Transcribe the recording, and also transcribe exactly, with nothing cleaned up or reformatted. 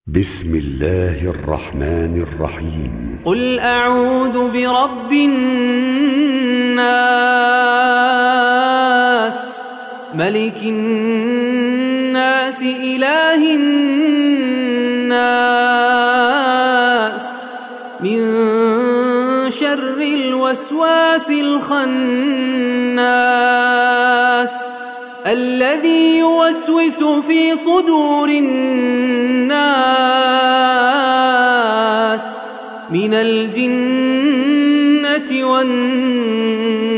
بسم الله الرحمن الرحيم. قل أعوذ برب الناس ملك الناس إله الناس من شر الوسواس الخناس الذي يوسوس في صدور الناس من الجنة والناس.